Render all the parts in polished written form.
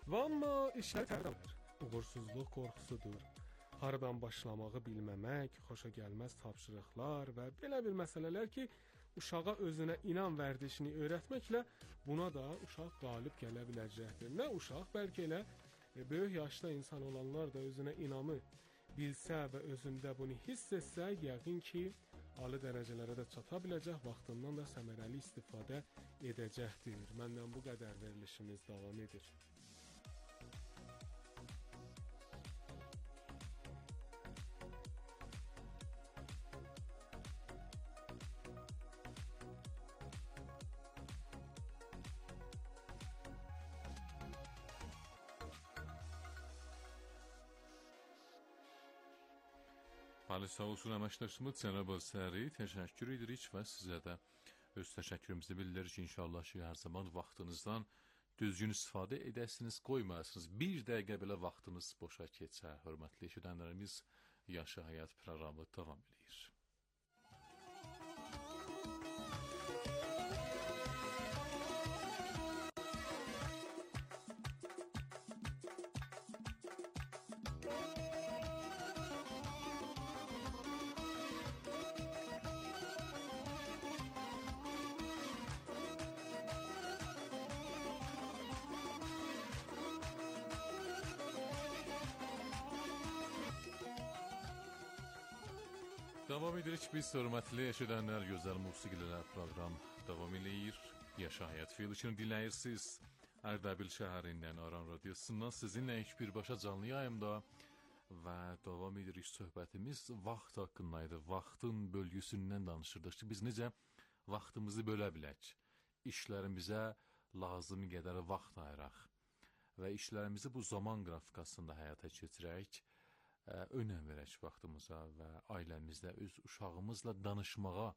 Və amma işlər tərəvədir. Uğursuzluq qorxusudur. Haradan başlamağı bilməmək, xoşa gəlməz tapşırıqlar və belə bir məsələlər ki, uşağa özünə inam vərdişini öyrətməklə buna da uşaq qalib gələ biləcəkdir. Nə uşaq, bəlkə elə böyük yaşda insan olanlar da özünə inamı bilsə və özündə bunu hiss etsə, yəqin ki, ali dərəcələrə də çata biləcək, vaxtından da səmərəli istifadə edəcəkdir. Məndən bu qədər verilişimiz davam edir. Bəli, sağ olsun əməkdaşımız Cənab Əsəri, təşəkkür edirik və sizə də öz təşəkkürümüzü bildiririk. İnşallah ki, hər zaman vaxtınızdan düzgün istifadə edəsiniz, qoymayasınız. Bir dəqiqə belə vaxtınız boşa keçər. Hörmətli eşidənlərimiz, Yaşa Həyat proqramı davam edir. Davam edirik biz, hörmətli eşidənlər, gözəl musiqilər proqram davam edir. Yaşa Həyat verilişini dinləyirsiniz. Ərdəbil şəhərindən Aran radiosundan sizinlə birbaşa canlı yayımda və davam edirik söhbətimiz vaxt haqqındaydı. Vaxtın bölgüsündən danışırdıq ki, biz necə vaxtımızı bölə bilək, işlərimizə lazım qədər vaxt ayıraq və işlərimizi bu zaman qrafikasında həyata keçirək, önəm verək vaxtımıza və ailəmizdə öz uşağımızla danışmağa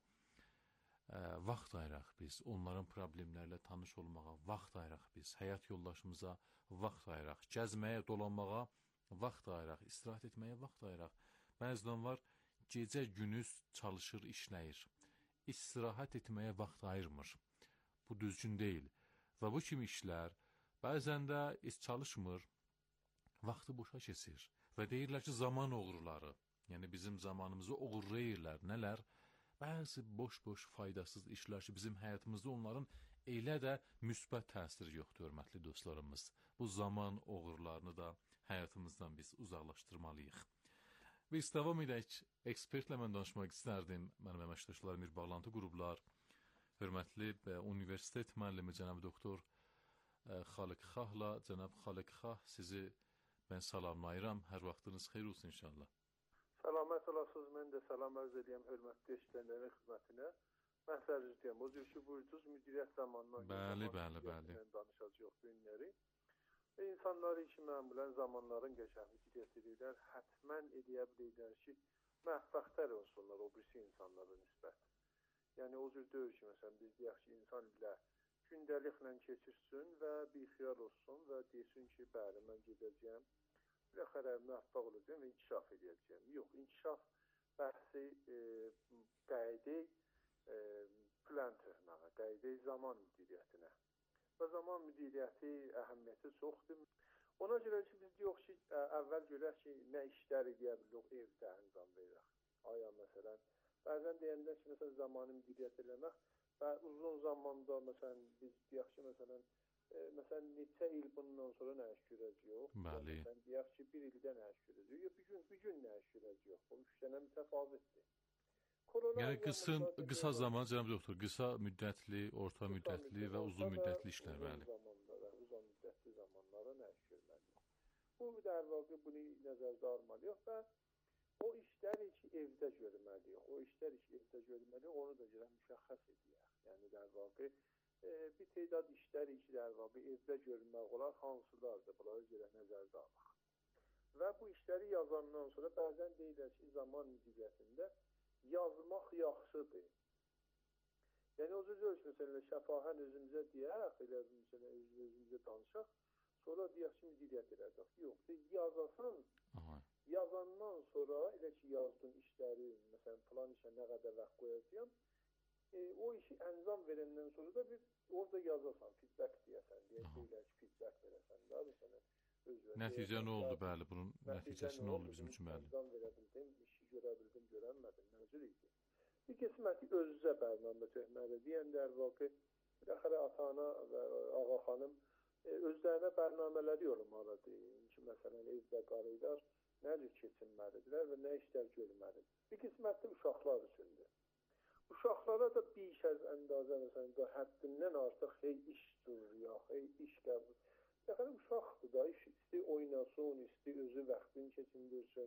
vaxt ayıraq biz, onların problemlərlə tanış olmağa vaxt ayıraq biz, həyat yoldaşımıza vaxt ayıraq, gəzməyə, dolanmağa vaxt ayıraq, istirahət etməyə vaxt ayıraq. Bəzən var, gecə gündüz çalışır, işləyir, istirahət etməyə vaxt ayırmır. Bu düzgün deyil və bu kimi işlər bəzən də çalışmır, vaxtı boşa keçir. Və deyirlər ki, zaman oğruları, yəni bizim zamanımızı oğurlayırlar. Nələr? Bəzi boş-boş, faydasız işlər ki, bizim həyatımızda onların elə də müsbət təsiri yoxdur, hörmətli dostlarımız. Bu zaman oğurlarını da həyatımızdan biz uzaqlaşdırmalıyıq. Biz davam edək, ekspertlə mən danışmaq istərdim. Mənim əməkdaşlarım bir bağlantı qurublar. Hörmətli universitet müəllimi cənab doktor Xaliqxahla, cənab Xaliqxah, sizi mən salamlayıram. Hər vaxtınız xeyir olsun inşallah. Salamət olasınız. Mən də salam arz edirəm hörmətli eşidənlərin xidmətinə. Mən sərc edirəm. O cür ki, buyurdunuz müdiriyyət zamanından bəli. danışacağıq bu günləri. İnsanlar ki, məmulən zamanların qəşəng müdiriyyət edirlər. Hətmən edə bilirlər ki, məhvəxtər olsunlar o birisi insanlara nisbət. Yəni o cür deyir ki, məsələn, biz deyək ki, insan ilə gündəliklə keçirsin və bir xiyal olsun və desin ki, bəli, mən gedəcəyəm, biləxərə müvəffəq olacağım və inkişaf edəcəyəm. Yox, inkişaf bəhsi qaydi plan töhməyə, qaydi zaman müdiriyyətinə və zaman müdiriyyəti əhəmiyyəti çoxdur. Ona görə ki, biz deyək ki, əvvəl görək ki, nə işlər edə bilirik, evdə əncam verək. Aya, məsələn, bəzən deyəndə ki, məsələn, zamanı müdiriyyət eləmək və uzun zamanda, məsələn, biz deyək ki, məsələn, neçə il bundan sonra nə iş görəcəyik? Bəli. Məsələn, deyək ki, bir ildə nə iş görəcəyik? Bir gün nə iş görəcəyik? Bu üç dənə mütəfavitdir. Yəni, qısa zaman, cənab doktor, qısa müddətli, orta müddətli və uzun müddətli işlər, bəli. Uzun müddətli zamanlara nə iş görməliyik? Bu, der vaxtı bunu nəzərdə almalıyıq və o işləri ki, evdə görməliyik. O işləri ki, evdə görməliyik, onu da görə müşəxəs edəyək. Yəni, der vaxtı bir teydad işləri ki, der vaxtı evdə görmək olar, hansılardır, bunları görə nəzərdə alaq. Və bu işləri yazandan sonra bəzən deyirlər ki, zaman müdiriyyətində yazmaq yaxşıdır. Yəni, o cür ki, məsələn, şəfahən özümüzə deyək, elə özümüzə danışaq, sonra deyək ki, müdiriyyət edəcək. Yox, yazasan, yazandan sonra elə ki, yazdığın işləri, məsələn, falan işə nə qədər vaxt qoyacağım, o işi əncam verəndən sonra da bir orada yazasan, feedback deyəsən, deyirlər ki, feedback verəsən də, bir sənə özünə. Nəticə nə oldu, bəli, bunun nəticəsi nə oldu bizim üçün, bəli? Əncam verə bildim, işi görə bildim, görənmədim, nəzir idi. Bir qisməti özünə bərnamə töhməli deyən də vaxtı, axırı ata-ana və ağa xanım özlərinə bərnamələri yorulmalıdır. Ki, məsələn, evdə qarılar nə cür keçinməlidirlər və nə işlər görməlidir. Bir qismətli uşaqlar üçündür. Uşaqlara da bir az əndazə, məsələn, həddindən artıq iş durur, iş qəbul. Yəni, uşaqdır da, isti oynasın, isti özü vaxtını keçindirsin.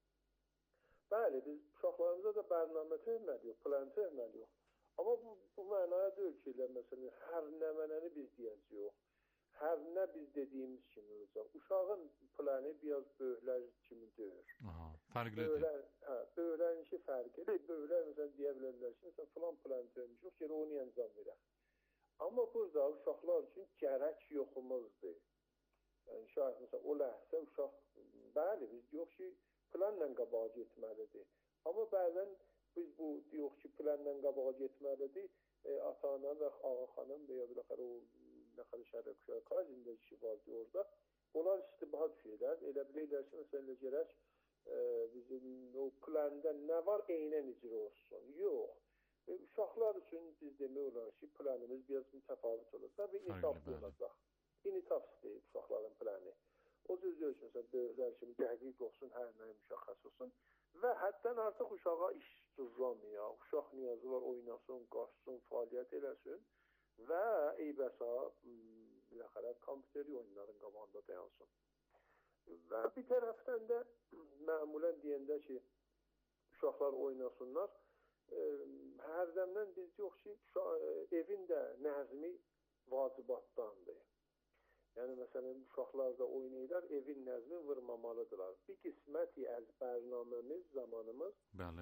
Bəli, biz uşaqlarımıza da bərnamə töhməliyik, plan töhməliyik. Amma bu mənaya deyil ki, məsələn, hər nə mənəni biz deyəcəyik. Hər nə biz dediyimiz kimi olacaq. Uşağın planı biraz böyüklər kimi deyir. Fərqlidir. Böyüklərinki fərqlidir. Böyüklər məsələn deyə bilərlər ki, məsələn, filan plan törmüşük, gələ onu əncam verək. Amma burada uşaqlar üçün gərək yoxumuzdur. Yəni, şayət məsələn, o ləhsə uşaq, bəli, biz deyək ki, planla qabağa getməlidir. Amma bəzən biz bu deyək ki, planla qabağa getməlidir. Ata-ana və ağa xanım və ya bir o nəxəli şərək uşaq qazində işi vardı orada. Onlar istibaha düşürlər. Elə bilirlər ki, məsələn, gərək bizim o planda nə var, eynən icra olsun. Yox. Uşaqlar üçün biz demək olar ki, planımız biraz mütəfavit olacaq və initaflı olacaq. İnitaf istəyir uşaqların planı. O cür deyir ki, məsələn, böyüklər kimi dəqiq olsun, hər nəyə müşəxəs olsun və həddən artıq uşağa iş durulamayaq. Uşaq niyazı var, oynasın, qaçsın, fəaliyyət eləsin və eybəsə kompüteri oyunların qabağında dayansın. Və bir tərəfdən də məmulən deyəndə ki, uşaqlar oynasınlar, hərdəmdən biz deyək ki, evin də nəzmi vacibatdandır. Yəni, məsələn, uşaqlar da oynayırlar, evin nəzmi vurmamalıdırlar. Bir qisməti əzbərnaməmiz, zamanımız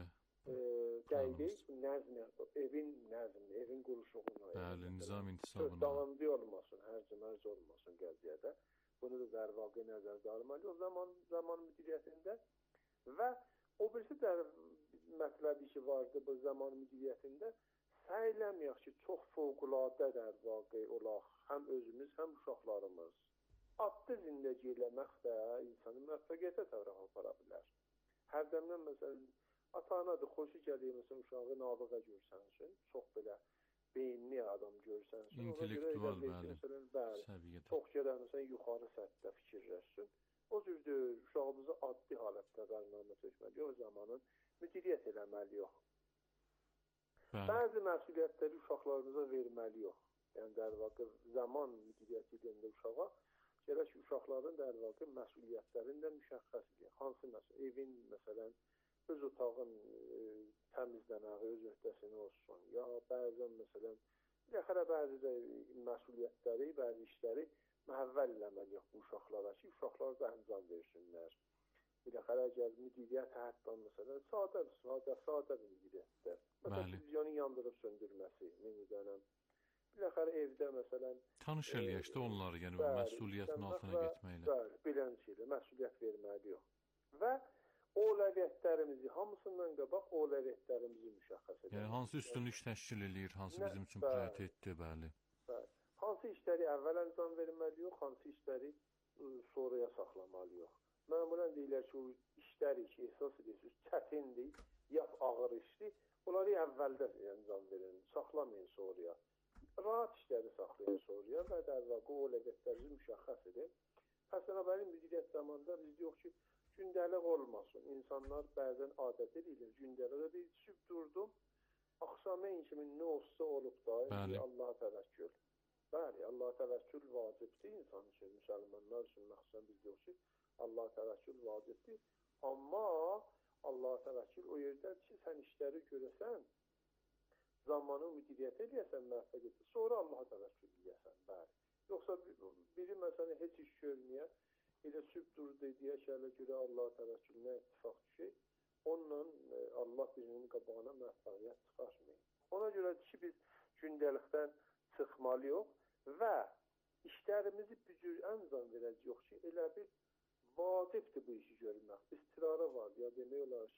dəqiq evin nəzmini, evin quruşuğunu. Bəli, nizam intisabına. Davamlı olmasın, hərc olmasın qəziyyədə. Bunu da dərvaqi nəzərdə almalı. O zaman müdiriyyətində və o birisi də mətləbi ki vardı bu zaman müdiriyyətində səyləməyək ki, çox fövqüladə dərvaqi olaq, həm özümüz, həm uşaqlarımız. Adlı zindəgi eləmək də insanı müvəffəqiyyətə tərəf apara bilər. Hərdəmdən, məsələn, ata-anadır, xoşu gəlir, məsələn, uşağı nabığa görsənsin, çox belə beyinli adam görsənsin. İntellektual, bəli, çox gələr, məsələn, yuxarı səthdə fikirləşsin. O cürdür, uşağımızı adli halətdə bərnamə tökməliyik, o zamanın müdiriyyət eləməliyik. Bəzi məsuliyyətləri uşaqlarımıza verməliyik. Yəni, dərvaqı zaman müdiriyyət edəndə uşağa, gərək uşaqların dərvaqı məsuliyyətlərini də müşəxəs edir. Hansı məsələ, evin, məsələn, öz otağın təmizləməyi, öz öhdəsini olsun. Ya bəzən, məsələn, bəzi də məsuliyyətləri, bəzi işləri məhəvvəl eləməliyik bu uşaqlara ki, uşaqlar da əncam versinlər. Əgər müdiriyyət həyatdan, məsələn, sadə bir müdiriyyətdir. Məsələn, televizyonu yandırıb söndürməsi, minidənəm. Evdə, məsələn... Tanış eləyək də onları, yəni məsuliyyətin altına getməklə. Beləncə, məsuliyyət verməliyik. Və Oğlaviyyətlərimizi, hamısından qabaq oğlaviyyətlərimizi müşəxəs edir. Yəni, hansı üstünlük təşkil edir, hansı bizim üçün prioritetdir, bəli. Hansı işləri əvvəl əncam verməliyik, hansı işləri sonraya saxlamalıyıq. Məmulən deyirlər ki, o işləri ki, əsas edirsiniz, çətindir, ya ağır işdir, onları əvvəldə əncam verin, saxlamayın sonraya. Rahat işləri saxlayın sonraya və dərvaqı oğlaviyyətlərimizi müşəxəs edin. Həsənəbəli müdiriyyət zamanında biz deyək ki, gündəlik olmasın. İnsanlar bəzən adət edirlər, gündəlikdə bir süb durdum, axşamın kimi nə olsa olub da, Allaha təvəkkül. Bəli, Allaha təvəkkül vacibdir insan üçün, müsəlmanlar üçün, məxsusən biz deyək ki, Allaha təvəkkül vacibdir. Amma Allaha təvəkkül o yerdədir ki, sən işləri görəsən, zamanı müdiriyyət edəsən, məvəffəqiyyətdir, sonra Allaha təvəkkül edəsən, bəli. Yoxsa biri, məsələn, heç iş görməyə, elə süb durdu deyə şəhərlə görə Allah təvəkkülünə ittifaq düşək, onunla Allah birinin qabağına məvəffəqiyyət çıxarmıyor. Ona görə ki, biz gündəlikdən çıxmalıyıq və işlərimizi bücür əncam verəcəyik ki, elə bir vacibdir bu işi görmək. İstirarı var, ya demək olar ki,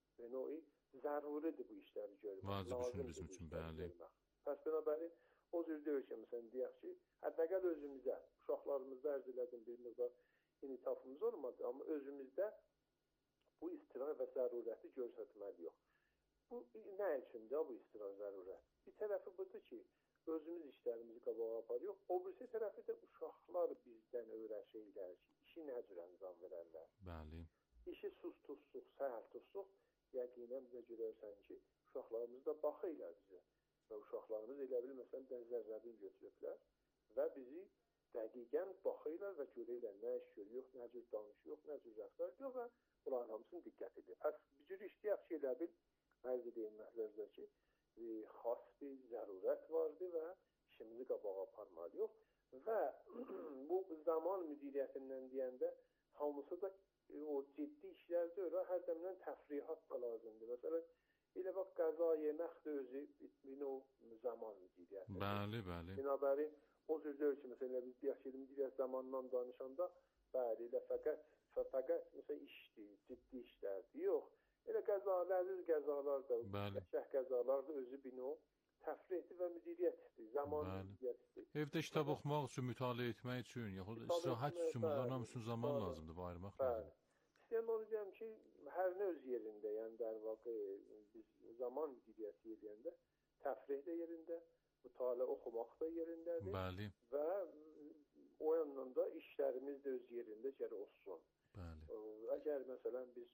ve noyu zəruridir bu işləri görmək. Vacib bizim üçün, bəli. Pəs binabərin o cür deyil ki, məsələn, deyək ki, hətta özümüzə, uşaqlarımızda ərz elədim bir miqdar initafımız olmadı, amma özümüzdə bu istirah və zərurəti göstərməliyik. Bu nə üçündür bu istirah zərurət? Bir tərəfi budur ki, özümüz işlərimizi qabağa aparırıq. O birisi tərəfi də uşaqlar bizdən öyrəşirlər ki, işi nə cür anlam verərlər. Bəli. İşi sustusluq, səhər tutsuq, yəqinən bizə görərsən ki, uşaqlarımız da baxırlar bizə. Və uşaqlarımız elə bil, məsələn, dəzərlərini götürüblər və bizi dəqiqən baxırlar və görürlər nə iş görüyor, nə cür danışıyor, nə cür rəftar ediyor və bunların hamısını diqqət edir. Pəs bir cür işləyək ki, elə bil, mərzi deyilməklərdə ki, xas bir zərurət vardır və işimizi qabağa aparmalıyıq. Və bu zaman müdiriyyətindən deyəndə hamısı da o ciddi işlərdir və hər dəmdən təfrihat da lazımdır. Məsələn, elə bax, qəza yemək də özü bir zaman müdiriyyətidir. Bəli, bəli. Binabərin, o cür deyil ki, məsələn, biz deyək ki, müdiriyyət zamandan danışanda, bəli, elə fəqət məsələn, işdir, ciddi işlərdir. Yox, elə qəzalardır, qəzalar da, qəşəh qəzalar da özü bir təfrihdir və müdiriyyətdir, zaman müdiriyyətdir. Evdə kitab oxumaq üçün, mütaliə etmək üçün, yaxud istirahət üçün bunların hamısını zaman lazımdır, bu ayırmaq lazımdır. İstəyən onu deyəm ki, hər nə öz yerində, yəni der vaxtı biz zaman müdiriyyəti yerində, təfrih də yerində, mütaliə oxumaq da yerindədir. Bəli. Və o yandan da işlərimiz də öz yerində gərək olsun. Bəli. Əgər məsələn biz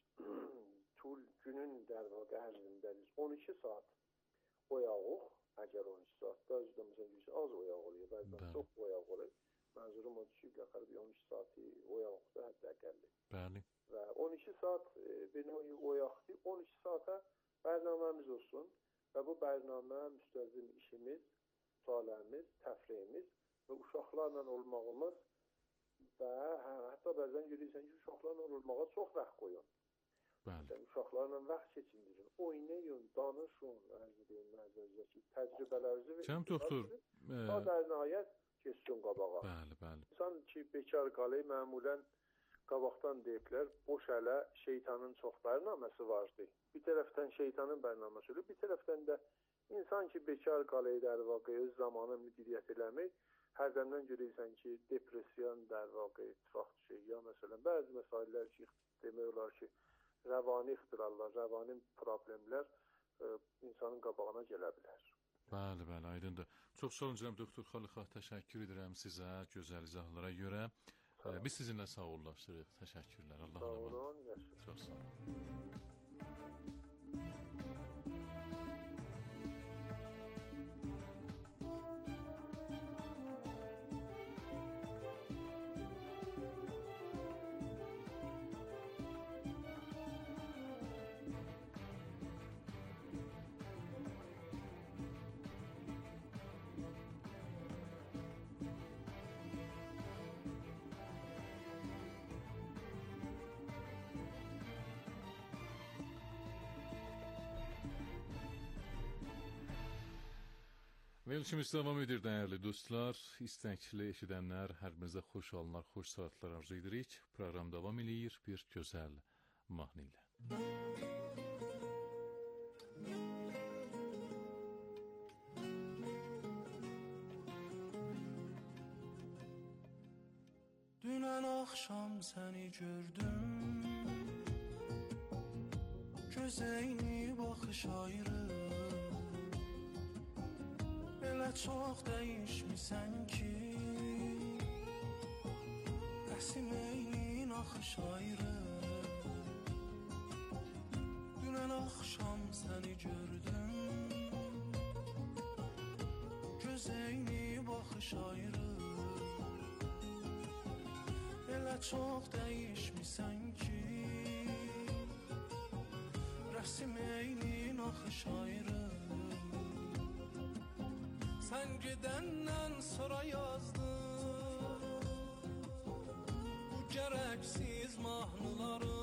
günün der vaxtı ərzində biz 12 saat oyağıq, əgər 12 saatda özdə məsələn az oyaq oluyor, bəzən çox oyaq olur. Mənzurum odur ki, yaxarı bir 12 saati oyaqda hətta əqəlli. Bəli. Və 12 saat benim oyaqdır, 12 saata bərnaməmiz olsun və bu bərnamə müstəzim işimiz, mütaliəmiz, təfrihimiz və uşaqlarla olmağımız və hətta bəzən görürsən ki, uşaqlarla olmağa çox vaxt qoyun. Bəli. Uşaqlarla vaxt keçirin, oynayın, danışın, təcrübələrinizi Cənab doktor, ta der nəhayət keçsin qabağa. Bəli, bəli. İnsan ki, bekar qalır, məmulən qabaqdan deyiblər, boş ələ şeytanın çox bərnaməsi vardı. Bir tərəfdən şeytanın bərnaməsi olur, bir tərəfdən də insan ki, bekar qalır, der vaxtı öz zamanı müdiriyyət eləmir, hər dəmdən görürsən ki, depresiyon der vaxtı ittifaq düşür. Ya məsələn, bəzi məsələlər ki, demək olar ki, rəvani ixtirallar, rəvani problemlər insanın qabağına gələ bilər. Bəli, bəli, aydındır. Çox sağ olun, cənab doktor Xalıqov, təşəkkür edirəm sizə, gözəl izahlara görə. Biz sizinlə sağollaşdırıq. Təşəkkürlər. Allah'a emanet. Sağ olun. Çox sağ olun. Verilişimiz davam edir, dəyərli dostlar, istəkli eşidənlər, hər birinizə xoş anlar, xoş saatlar arzu edirik. Proqram davam edir bir gözəl mahnı ilə. Dünən axşam səni gördüm, gözəyini baxış ayrı. Elə çox dəyişmisən ki, Qəsim eynin axış ayrı. Dünən axşam səni gördüm, gözəyini baxış ayrı. Elə çox dəyişmisən ki, Qəsim eynin axış ayrı. Sən gedəndən sonra yazdım bu gərəksiz mahnıları.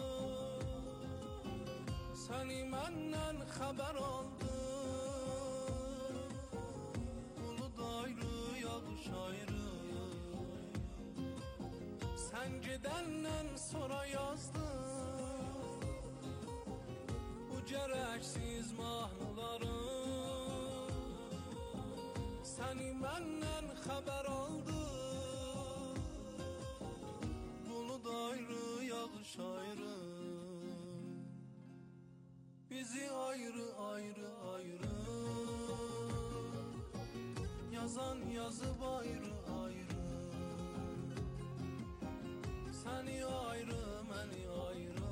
Səni məndən xəbər aldım, bulud ayrı, yağış ayrı. Sən gedəndən sonra yazdım gereksiz mahnıları. Seni benden haber aldı, bulut ayrı, yağış ayrı, bizi ayrı ayrı ayrı, yazan yazıp ayrı ayrı, seni ayrı, beni ayrı,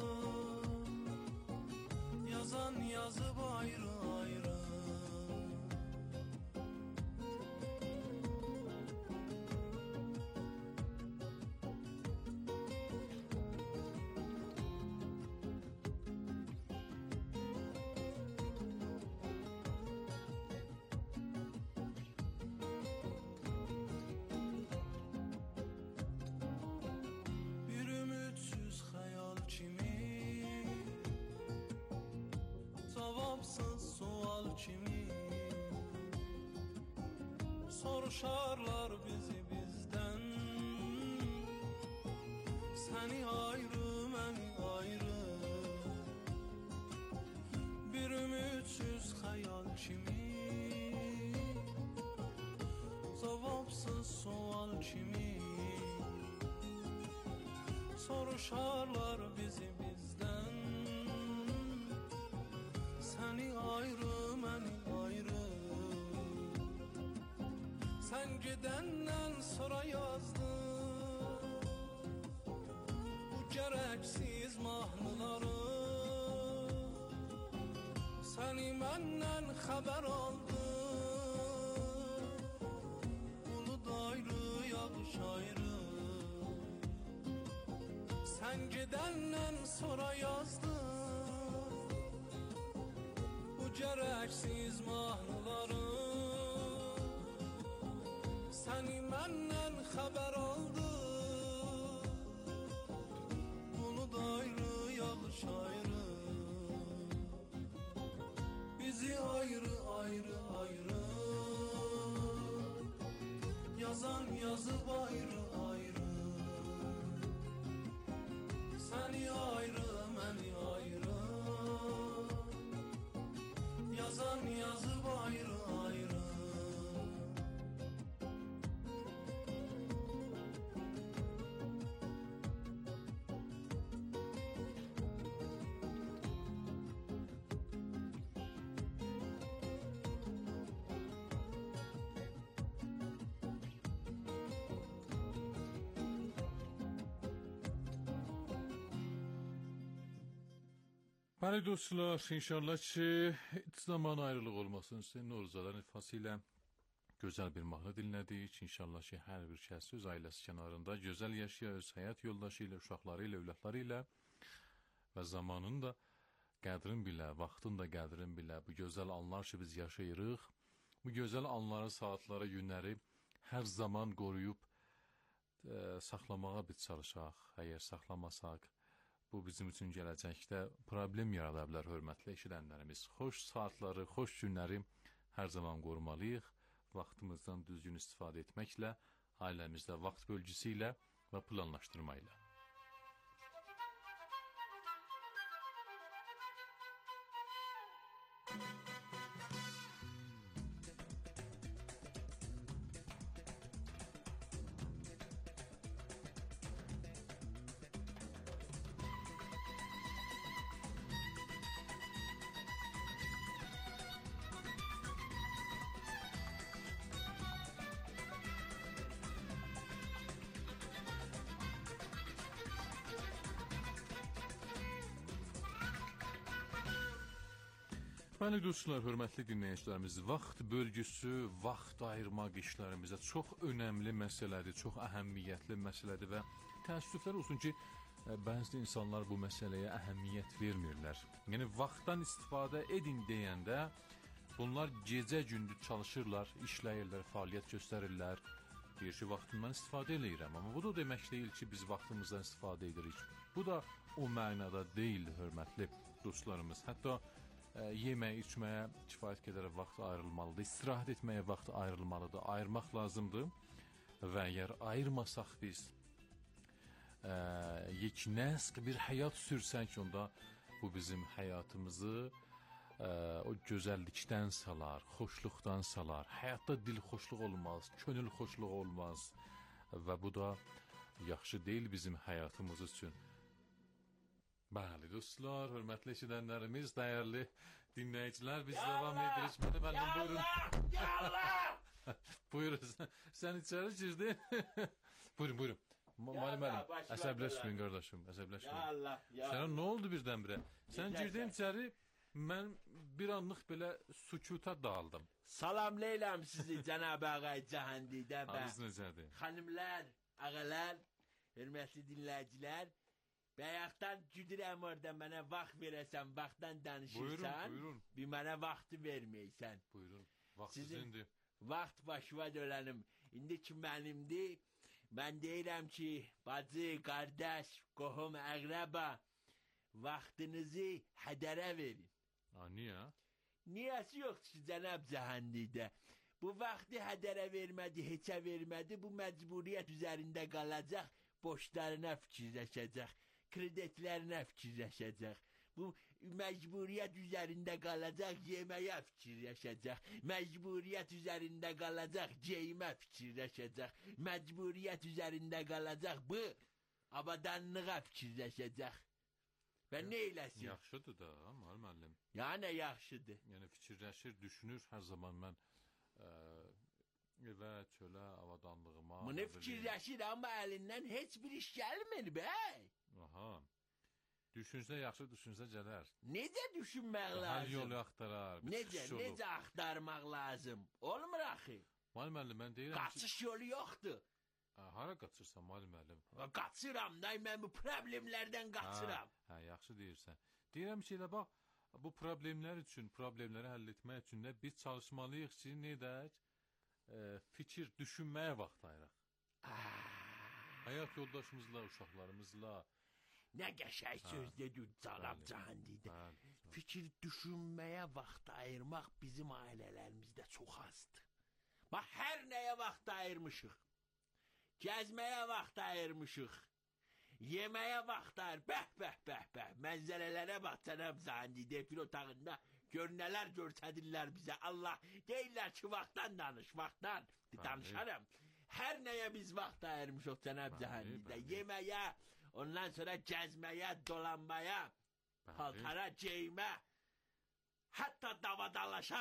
yazan yazıp ayrı ayrı. Bir ümitsiz hayal kimi, cevapsız sual kimi, soruşarlar bizi bizden, seni ayrı, beni ayrı. Bir ümitsiz hayal kimi, cevapsız sual kimi, soruşarlar bizi bizden, seni ayrı, beni ayrı. Sen gidenden sonra yazdım bu gereksiz mahnıları. Seni benden haber aldı, bulut ayrı, yağış ayrı. Sen gidenden sonra yazdım bu gereksiz mahnıları. Seni benden haber aldı, bulut ayrı, yağış ayrı, bizi ayrı ayrı ayrı, yazan yazıp ayrı ayrı, seni ayrı, beni ayrı, yazan yazıp ayrı ayrı. Bəli dostlar, inşallah ki hiç zaman ayrılıq olmasın. Sizin Noruzadan ifasıyla gözəl bir mahnı dinlədik. İnşallah ki hər bir kəs öz ailəsi kənarında gözəl yaşaya, öz həyat yoldaşı ilə, uşaqları ilə, övladları ilə və zamanın da qədrin bilə, vaxtın da qədrin bilə, bu gözəl anlar ki biz yaşayırıq, bu gözəl anları, saatları, günləri hər zaman qoruyub saxlamağa biz çalışaq. Əgər saxlamasaq, bu bizim üçün gələcəkdə problem yarada bilər, hörmətli eşidənlərimiz. Xoş saatları, xoş günləri hər zaman qorumalıyıq. Vaxtımızdan düzgün istifadə etməklə, ailəmizdə vaxt bölgüsü ilə və planlaşdırma ilə. Bəli dostlar, hörmətli dinləyicilərimiz, vaxt bölgüsü, vaxt ayırmaq işlərimizdə çox önəmli məsələdir, çox əhəmiyyətli məsələdir və təəssüflər olsun ki, bəzi insanlar bu məsələyə əhəmiyyət vermirlər. Yəni, vaxtdan istifadə edin deyəndə, bunlar gecə-gündüz çalışırlar, işləyirlər, fəaliyyət göstərirlər, deyir ki, vaxtından istifadə edirəm, amma bu da demək deyil ki, biz vaxtımızdan istifadə edirik. Bu da o mənada deyil, hörmətli dostlarımız. Hətta yeməyə, içməyə kifayət qədər vaxt ayrılmalıdır, istirahət etməyə vaxt ayrılmalıdır, ayırmaq lazımdır və əgər ayırmasaq biz yeknəsq bir həyat sürsək, onda bu bizim həyatımızı o gözəllikdən salar, xoşluqdan salar. Həyatda dil xoşluq olmaz, könül xoşluq olmaz və bu da yaxşı deyil bizim həyatımız üçün. Bəli, dostlar, hörmətli eşidənlərimiz, dəyərli dinləyicilər, biz davam edirik. Müəllim, buyurun. Yallah! Buyurun, sən içəri girdin. Buyurun. Müəllim, əsəbləşməyin qardaşım, əsəbləşməyin. Sənə nə oldu birdən-birə? Sən girdin içəri, mən bir anlıq belə sükuta daldım. Salamlayıram sizi Cənab Ağay Cahandidə və Halınız necədir? xanımlar, ağalar, hörmətli dinləyicilər. Bayaqdan güdürəm orada mənə vaxt verəsən, vaxtdan danışırsan. Buyurun. Bir mənə vaxtı verməysən. Buyurun, vaxt Sizin sizindir. vaxt başıma dölənim. İndi ki mənimdir. Mən deyirəm ki, bacı, qardaş, qohum, əqrəba, vaxtınızı hədərə verin. Niyə? Niyəsi yoxdur ki, Cənab Cahandidə. Bu vaxtı hədərə vermədi, heçə vermədi, bu məcburiyyət üzərində qalacaq, borçlarına fikirləşəcək, kreditlərinə fikirləşəcək. Bu məcburiyyət üzərində qalacaq, yeməyə fikirləşəcək. Məcburiyyət üzərində qalacaq, geyimə fikirləşəcək. Məcburiyyət üzərində qalacaq, bu abadanlığa fikirləşəcək. Və nə eləsin? Yaxşıdır da, müəllim. Ya nə yaxşıdır? Yəni fikirləşir, düşünür hər zaman mən evə, çölə, avadanlığıma. Bunu fikirləşir, amma əlindən heç bir iş gəlmir, bəy. Aha. Düşünsə yaxşı, düşünsə gələr. Necə düşünmək Hər lazım? yolu axtarar. Necə axtarmaq lazım? Olmur axı. Müəllim, mən deyirəm ki... Qaçış yolu yoxdur. Hara qaçırsan, müəllim? Qaçıram da, mən bu problemlərdən qaçıram. Yaxşı deyirsən. Deyirəm ki, elə bax, bu problemlər üçün, problemləri həll etmək üçün də biz çalışmalıyıq ki, nə edək? Fikir, düşünməyə vaxt ayıraq. Həyat yoldaşımızla, uşaqlarımızla. Nə qəşəng söz dedin Cənab Cahandidə. Fikir, düşünməyə vaxt ayırmaq bizim ailələrimizdə çox azdır. Bax, hər nəyə vaxt ayırmışıq. Gəzməyə vaxt ayırmışıq. Yeməyə vaxt ayır. Bəh. Mənzərələrə bax Cənab Cahandidə fil otağında gör nələr görsədirlər bizə. Allah deyirlər ki, vaxtdan danış, vaxtdan. Danışarım. Hər nəyə biz vaxt ayırmışıq Cənab Cahandidə. Yeməyə, ondan sonra gəzməyə, dolanmaya, paltara, geyimə, hətta davadalaşa,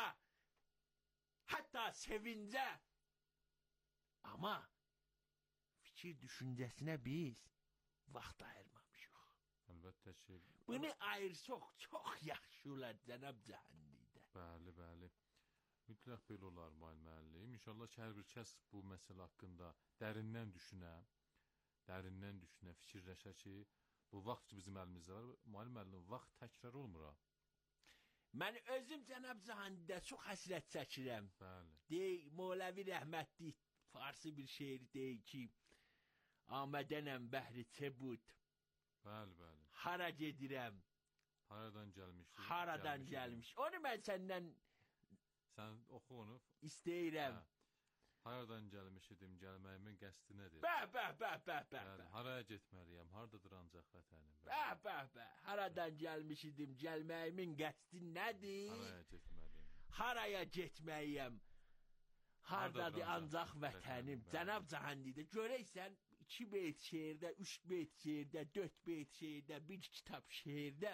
hətta sevincə. Amma fikir düşüncəsinə biz vaxt ayırmamışıq. Əlbəttə ki... Bunu ayırsaq çox yaxşı olar Cənab Cahandidə. Bəli. Mütləq belə olar, müəllim. İnşallah ki, hər bir kəs bu məsələ haqqında dərindən düşünə, fikirləşə ki, bu vaxt ki, bizim əlimizdə var, müəllim, vaxt təkrar olmur ha. Mən özüm Cənab Cahandidə çox həsrət çəkirəm. Bəli. Deyək, Moğləvi rəhmətli farsi bir şeir deyək ki, Amədənəm bəhri çebud. Bəli. Hara gedirəm? Haradan gəlmiş. Onu mən səndən... Sən oxu onu. İstəyirəm. Haradan gəlmiş idim, gəlməyimin qəsdi nədir? Bəh. Haraya getməliyəm, hardadır ancaq vətənim? Bəh. Haradan gəlmiş idim, gəlməyimin qəsdi nədir? Haraya getməliyəm? Haraya getməliyəm? Hardadır ancaq vətənim? Cənab Cahandidə, görəysən, 2 beyt şeirdə, 3 beyt şeirdə, 4 beyt şeirdə, 1 kitab şeirdə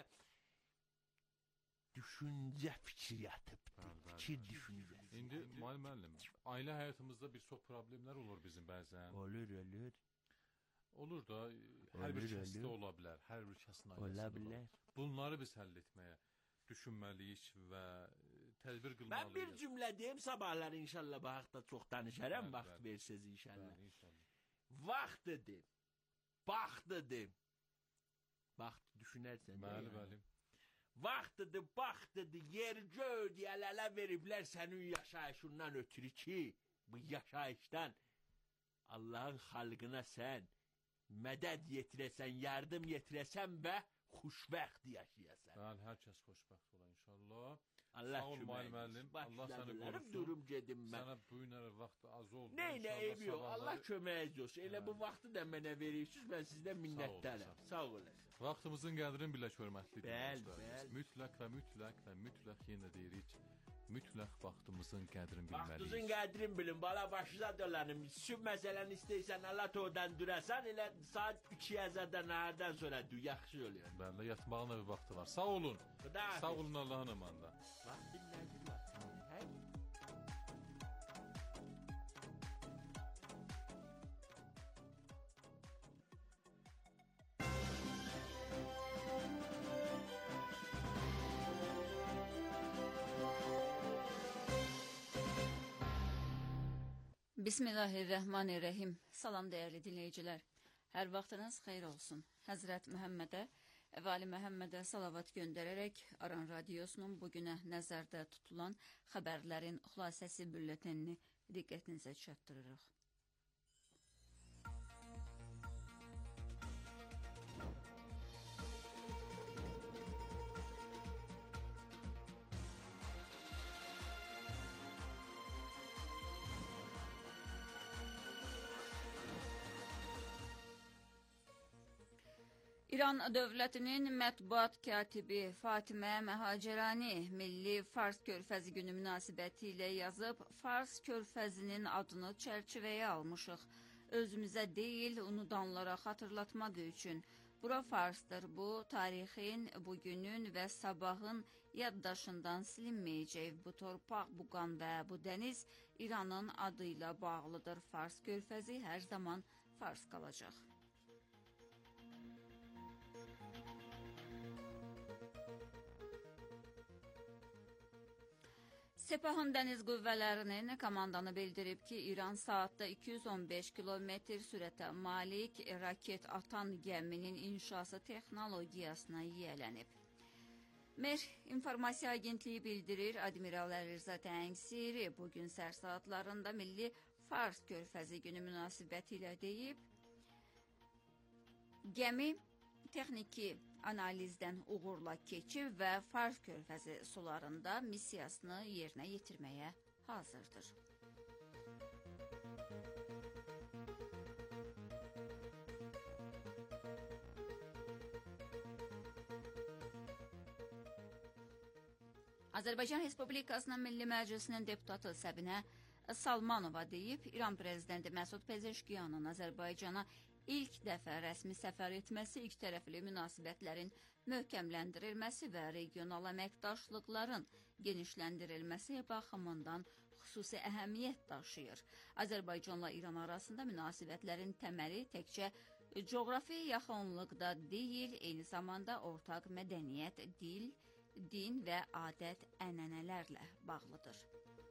düşüncə fikir yatıbdır. Fikir düşüncəsi. İndi müəllim, ailə həyatımızda bir çox problemlər olur bizim bəzən. Olur. Olur da, hər bir kəsdə ola bilər, hər bir kəsin ailəsində ola bilər. Bunları biz həll etməyə düşünməliyik və tədbir qılmalıyıq. Mən bir cümlə deyim, sabahları inşallah bu haqda çox danışaram, vaxt versiniz inşallah. Vaxtıdır, baxtıdır. Vaxt düşünərsən. Bəli. Vaxtıdır, baxtıdır, yer gördü, əl-ələ veriblər sənin yaşayışından ötürü ki, bu yaşayışdan Allahın xalqına sən mədəd yetirəsən, yardım yetirəsən və xoşbəxt yaşayasan. Bəli, hər kəs xoşbəxt ola inşallah. Allah Sağ ol köməyiniz. müəllim. Allah səni Başladılar, qorusun. Durum gedim mən. Sənə bu günlərə vaxt az oldu. Nə İnşallah eybi yox. sabahları- Allah köməyiniz olsun. Elə bu vaxtı da mənə verirsiniz. Mən sizdən minnətdaram. Sağ olun. Vaxtımızın qədrini bilək, hörmətli dinləyicilərimiz. bəl. Mütləq yenə deyirik. Mütləq vaxtımızın qədrini Vaxtınızın bilməliyik. qədrini bilin. Bala başına dolanım. Süb məsələni istəyirsən Allah todan durasan elə saat 2 əzədən nahardan sonra du yaxşı oluyor. Bəli, yatmağın da bir vaxtı var. Sağ olun. Xudahafiz. Sağ olun Allahın amanında. Vaxtın nədir var? Hə? Bismillahirrahmanirrahim. Salam değerli dinleyiciler. Her vaxtınız xeyir olsun. Həzrət Məhəmmədə və Ali Məhəmmədə salavat göndərərək Aran Radiosunun bugünə nəzərdə tutulan xəbərlərin xülasəsi bülletenini diqqətinizə çatdırırıq. İran dövlətinin mətbuat katibi Fatimə Məhacərani Milli Fars Körfəzi günü münasibəti ilə yazıb, Fars Körfəzinin adını çərçivəyə almışıq. Özümüzə deyil, unudanlara xatırlatmaq üçün. Bura Farsdır, bu tarixin, bugünün və sabahın yaddaşından silinməyəcək. Bu torpaq, bu qan və bu dəniz İranın adıyla bağlıdır. Fars Körfəzi hər zaman Fars qalacaq. Sepahın dəniz qüvvələrinin komandanı bildirib ki, İran saatda 215 kilometr sürətə malik raket atan gəminin inşası texnologiyasına yiyələnib. Mer İnformasiya Agentliyi bildirir, Admiral Əlirzə Təngsiri bugün səhər saatlarında Milli Fars Körfəzi günü münasibəti ilə deyib, gəmi texniki analizdən uğurla keçib və Fars Körfəzi sularında missiyasını yerinə yetirməyə hazırdır. Azərbaycan Respublikasının Milli Məclisinin deputatı Səbinə Salmanova deyib, İran prezidenti Məsud Pezeşkiyanın Azərbaycana ilk dəfə rəsmi səfər etməsi ilk tərəfli münasibətlərin möhkəmləndirilməsi və regional əməkdaşlıqların genişləndirilməsi baxımından xüsusi əhəmiyyət daşıyır. Azərbaycanla İran arasında münasibətlərin təməli təkcə coğrafi yaxınlıqda deyil, eyni zamanda ortaq mədəniyyət, dil, din və adət ənənələrlə bağlıdır.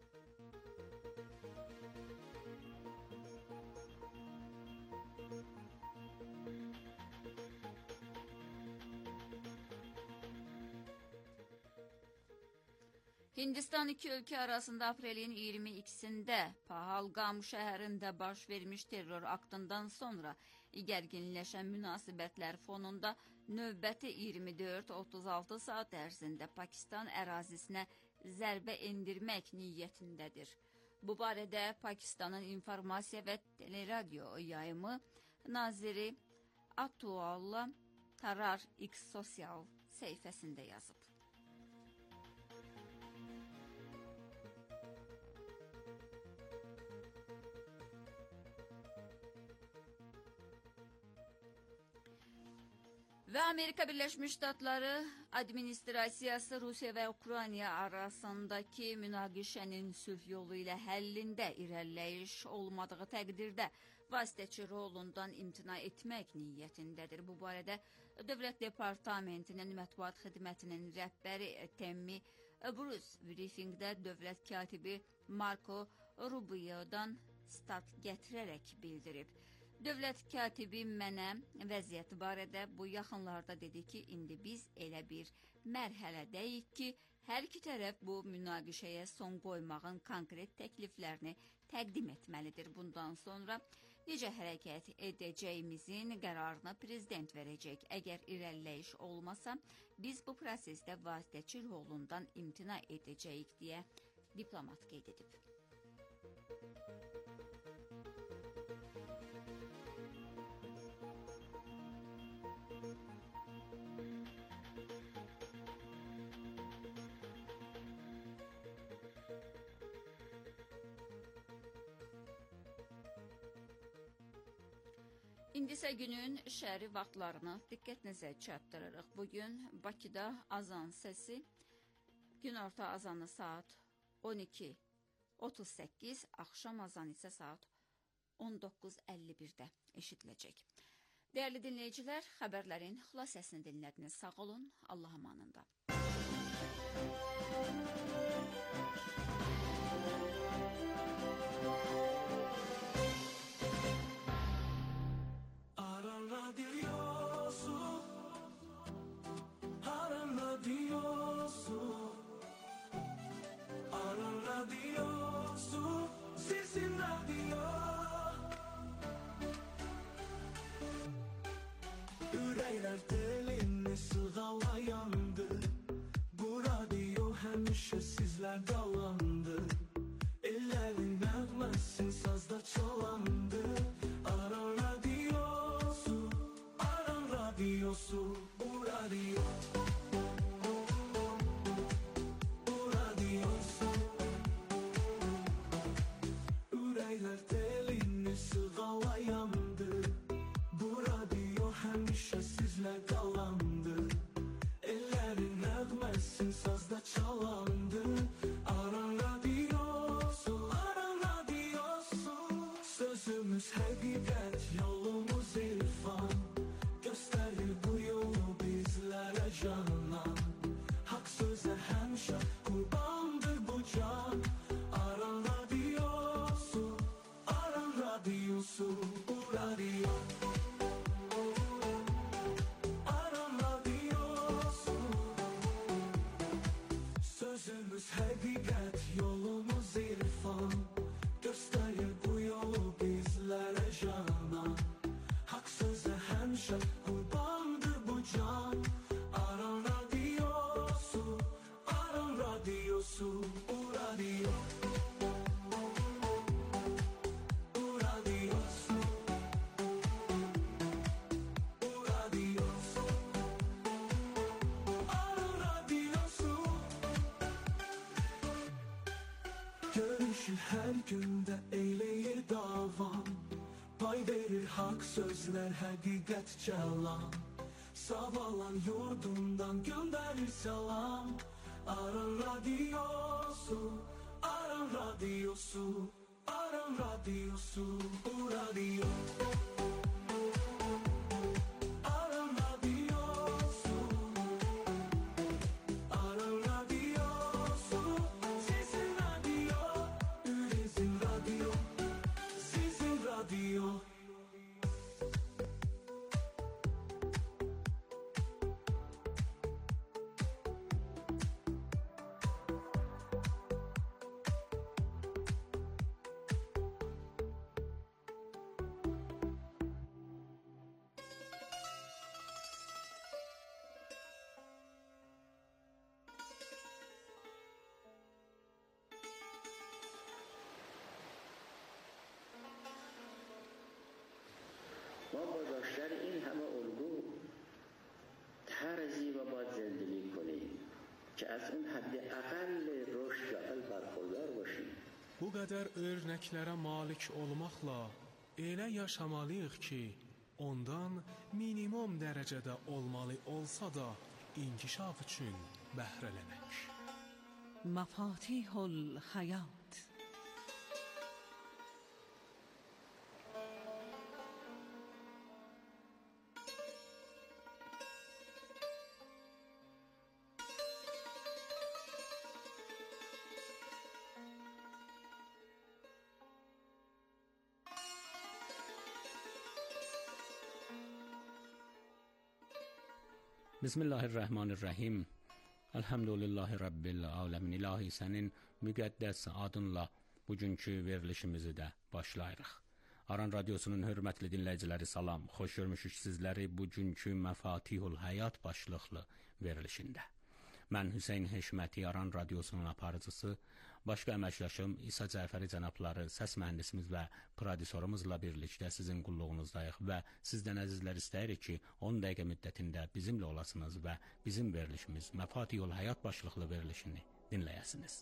Hindistan iki ölkə arasında aprelin 22-sində Pahalgam şəhərində baş vermiş terror aktından sonra gərginləşən münasibətlər fonunda növbəti 24-36 saat ərzində Pakistan ərazisinə zərbə endirmək niyyətindədir. Bu barədə Pakistanın İnformasiya və Teleradio yayımı naziri Atullah Tarar X sosial səhifəsində yazıb. Və Amerika Birləşmiş Ştatları administrasiyası Rusiya və Ukrayna arasındakı münaqişənin sülh yolu ilə həllində irəliləyiş olmadığı təqdirdə vasitəçi rolundan imtina etmək niyyətindədir. Bu barədə Dövlət Departamentinin mətbuat xidmətinin rəhbəri Temmi Bruce briefingdə dövlət katibi Marco Rubio'dan stat gətirərək bildirib. Dövlət katibi mənə vəziyyət barədə bu yaxınlarda dedi ki, indi biz elə bir mərhələdəyik ki, hər iki tərəf bu münaqişəyə son qoymağın konkret təkliflərini təqdim etməlidir. Bundan sonra necə hərəkət edəcəyimizin qərarını prezident verəcək. Əgər irəliləyiş olmasa, biz bu prosesdə vasitəçi rolundan imtina edəcəyik deyə diplomat qeyd edib. İndi isə günün şəhəri vaxtlarını diqqətinizə çatdırırıq. Bugün Bakıda azan səsi günorta azanı saat 12:38, axşam azanı isə saat 19:51-də eşidiləcək. Dəyərli dinləyicilər, xəbərlərin xülasəsini dinlədiniz. Sağ olun, Allah amanında. Ürəklər dilini sığalayandı. Bu radio həmişə sizlərdə alandı. Ellərin nəğməsin sazda çalandı. Aran radiosu, Aran radiosu, bu radio. Bu radiosu. Ürəklər dilini sığalayandı. Bu radio həmişə sizlərdə alandı. Ellərin nəğməsin sazda çalandı. Aran radiosu, Aran radiosu. Sözümüz həqiqət, yolumuz irfan. Göstərir bu yolu bizlərə canan. Haqq sözə həmişə qurbandır bu can. Aran radiosu, Aran radiosu, bu radio. Sözümüz həqiqət, yolumuz irfan. Göstərir bu yolu bizlərə canan. Haqq sözə həmişə qurbandır bu can. Aran radiosu, Aran radiosu, bu radio. Bu radiosu, bu radiosu, Aran radiosu. Görüşü hər gündə eyləyir davam. Pay verir haqq sözlər, həqiqət cəlan. Savalan yurdundan göndərir salam. Aran radiosu, Aran radiosu, Aran radiosu, bu radio. Aran radiosu, Aran radiosu. Sizin radyo, bizim radyo, sizin radyo. ما با داشتن این همه الگو طرزی و باید زندگی کنیم که از اون حد اقل رشد و عقل برخوردار باشیم. Bu qədər örnəklərə malik olmaqla elə yaşamalıyıq ki, ondan minimum dərəcədə olmalı olsa da inkişaf üçün bəhrələnək. مفاتیح الحیات. بسم الله الرحمن الرحیم. Elhamdülillahi Rabbil aləmin. İlahi sənin müqəddəs adınla bugünkü verilişimizi də başlayırıq. Aran Radiosunun hörmətli dinləyiciləri salam. Xoş görmüşük sizləri bugünkü Məfatihul Həyat başlıqlı verilişində. Mən Hüseyn Heşməti, Aran Radiosunun aparıcısı, başqa əməkdaşım İsa Cəfəri cənabları, səs mühəndisimiz və prodüsorumuzla birlikdə sizin qulluğunuzdayıq və sizdən əzizlər istəyirik ki, 10 dəqiqə müddətində bizimlə olasınız və bizim verilişimiz Məfatihul Həyat başlıqlı verilişini dinləyəsiniz.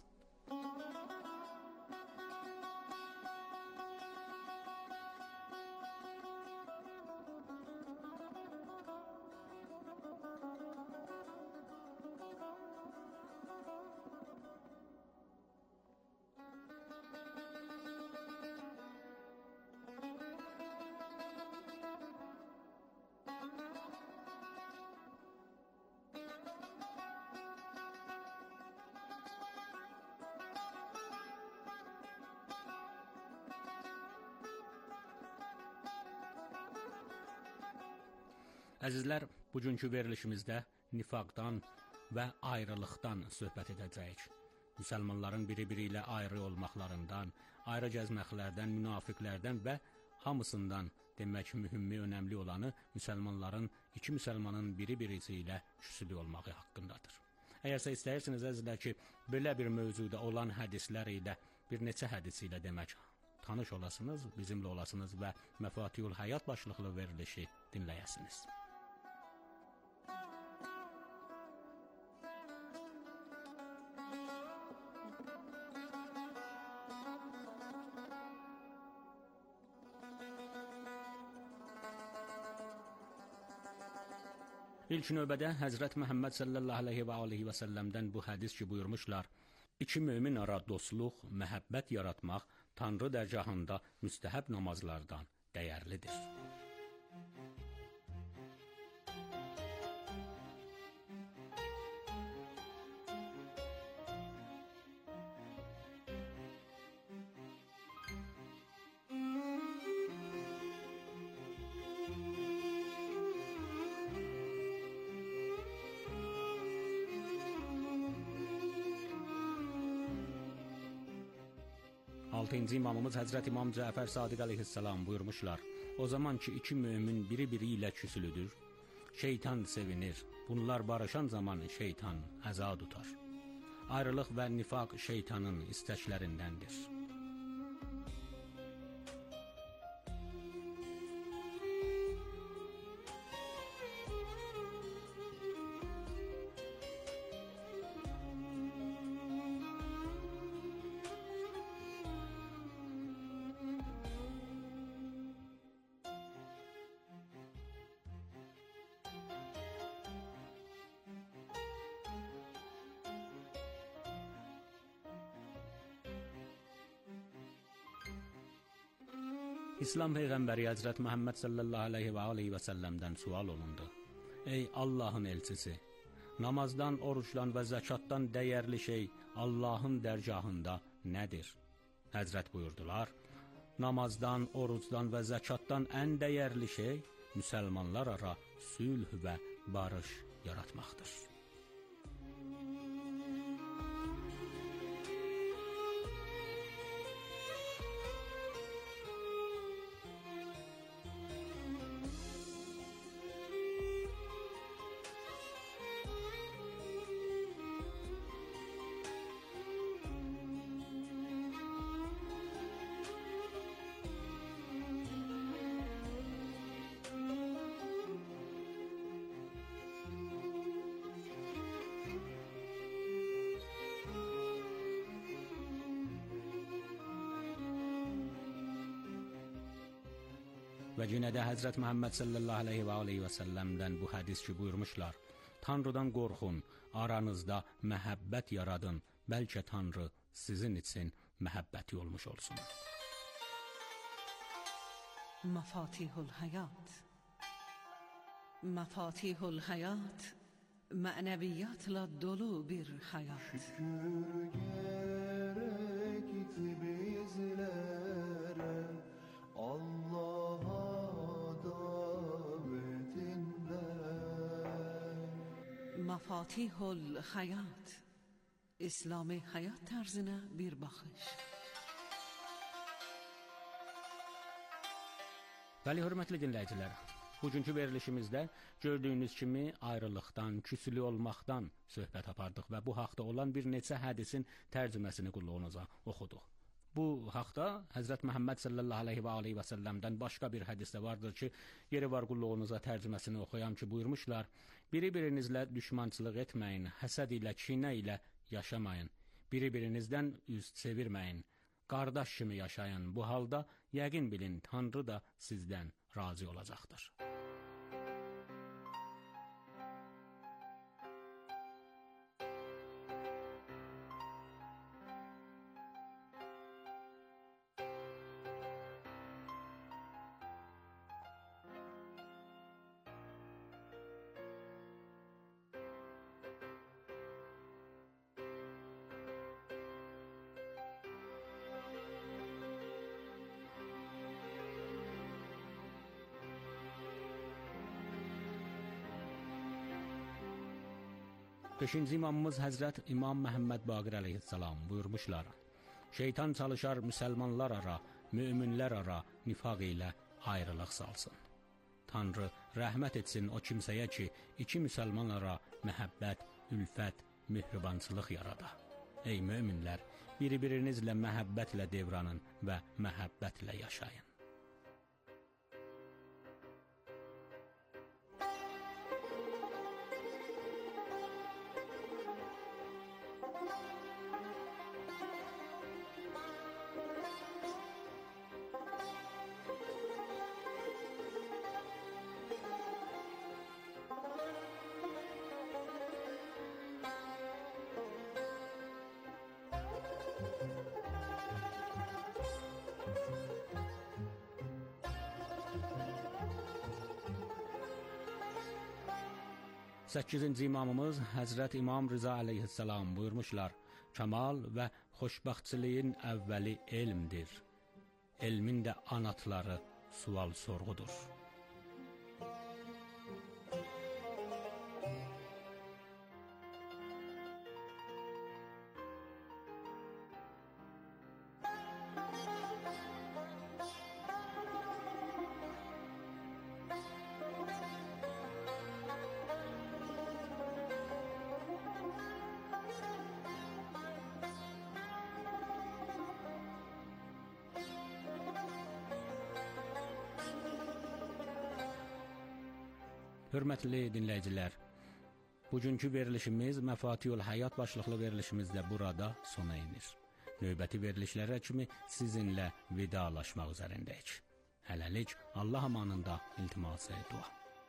Əzizlər, bugünkü verilişimizdə nifaqdan və ayrılıqdan söhbət edəcəyik. Müsəlmanların biri-biri ilə ayrı olmaqlarından, ayrı gəzməklərdən, münafiqlərdən və hamısından demək mühümmi, önəmli olanı müsəlmanların, iki müsəlmanın biri-birisi ilə küslü olmağı haqqındadır. Əgərsə istəyirsiniz əzizlər ki, belə bir mövzuda olan hədislər ilə, bir neçə hədis ilə demək, tanış olasınız, bizimlə olasınız və Məfatihul Həyat başlıqlı verilişi dinləyəsiniz. İlk növbədə Həzrət Məhəmməd sallallahu aleyhi və səlləmdən bu hədis ki buyurmuşlar, iki mömin ara dostluq, məhəbbət yaratmaq Tanrı dərgahında müstəhəb namazlardan dəyərlidir. Altıncı imamımız Həzrət İmam Cəfər Sadiq aleyhissalam buyurmuşlar, o zaman ki iki mömin biri-biri ilə küsülüdür, şeytan sevinir, bunlar barışan zaman şeytan əza tutar. Ayrılıq və nifaq şeytanın istəklərindəndir. İslam Peyğəmbəri Həzrət Məhəmməd sallallahu aleyhi və səlləmdən sual olundu. Ey Allahın elçisi, namazdan, oruçdan və zəkatdan dəyərli şey Allahın dərgahında nədir? Həzrət buyurdular, namazdan, oruçdan və zəkatdan ən dəyərli şey müsəlmanlar ara sülh və barış yaratmaqdır. Və yenə də Həzrət Məhəmməd sallallahu aleyhi və səlləmdən bu hədis ki buyurmuşlar, Tanrıdan qorxun, aranızda məhəbbət yaradın, bəlkə Tanrı sizin üçün məhəbbəti olmuş olsun. Məfatihul Həyat. Məfatihul Həyat mənəviyyatla dolu bir həyat. Şükür gerekti bizlere Allah'a davetinde. Məfatihul Həyat İslami həyat tərzinə bir baxış. Bəli, hörmətli dinləyicilər, bugünkü verilişimizdə gördüyünüz kimi ayrılıqdan, küslü olmaqdan söhbət apardıq və bu haqda olan bir neçə hədisin tərcüməsini qulluğunuza oxuduq. Bu haqda Həzrət Məhəmməd sallallahu aleyhi və səlləmdən başqa bir hədisdə vardır ki, yeri var qulluğunuza tərcüməsini oxuyam ki, buyurmuşlar, biri-birinizlə düşmançılıq etməyin, həsəd ilə, kinə ilə yaşamayın, biri-birinizdən üz çevirməyin, qardaş kimi yaşayın, bu halda yəqin bilin, Tanrı da sizdən razı olacaqdır. Beşinci imamımız Həzrət İmam Məhəmməd Baqir əleyhissalam buyurmuşlar, şeytan çalışar müsəlmanlar ara, müminlər ara nifaq ilə ayrılıq salsın. Tanrı rəhmət etsin o kimsəyə ki, iki müsəlman ara məhəbbət, ülfət, mehribançılıq yarada. Ey müminlər, bir-birinizlə məhəbbətlə devranın və məhəbbətlə yaşayın. Səkkizinci imamımız Həzrət İmam Rıza əleyhissalam buyurmuşlar, kəmal və xoşbəxtçiliyin əvvəli elmdir. Elmin də anatları sual sorğudur. Hörmətli dinləyicilər, bugünkü verilişimiz Məfatihul Həyat başlıqlı verilişimizdə burada sona inir. Növbəti verilişlərə kimi sizinlə vidalaşmaq üzərindəyik. Hələlik Allah amanında iltiması dua.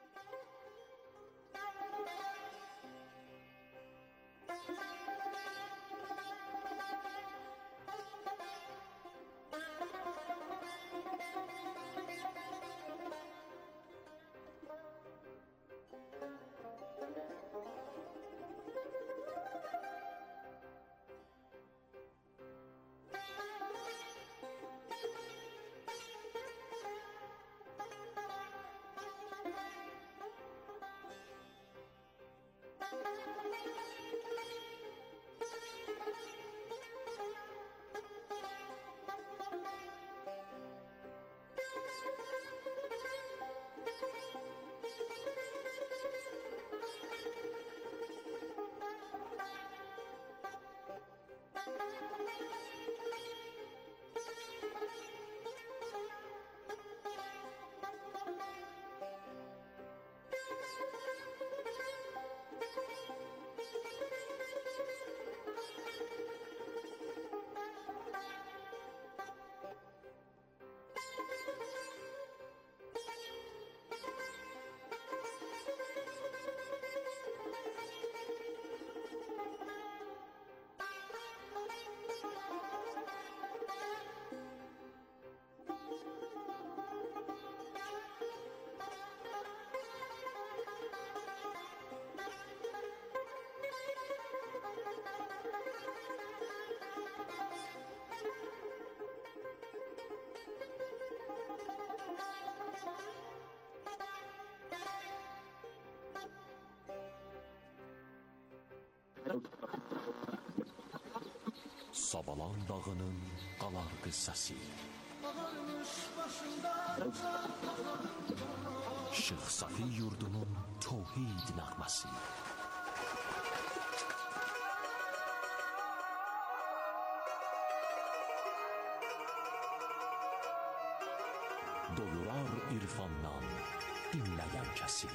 Savalan dağının qalar qıssası. Ağarmış başında Şeyx Safi yurdunun tevhid nəğməsi. Doyurar irfandan dinləyən kəsi.